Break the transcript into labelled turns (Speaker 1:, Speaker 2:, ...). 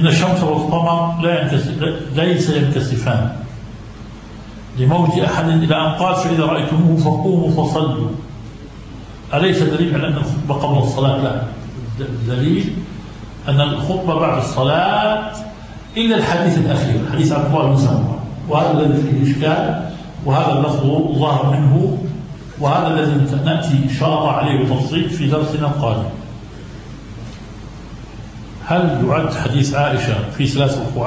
Speaker 1: إن الشمس والقمر ليس ينكسفان لموت أحد إلى أن قال فإذا رأيتموه فقوموا فصلوا. أليس دليل على أن الخطبة قبل الصلاة؟ لا، دليل أن الخطبة بعد الصلاة إلا الحديث الأخير حديث عبد الله بن سمرة، وهذا الذي فيه إشكال، وهذا اللفظ ظاهر منه، وهذا الذي نأتي إن شاء الله عليه بتفصيل في درسنا القادم. هل يعد حديث عائشة في 3 ركوعات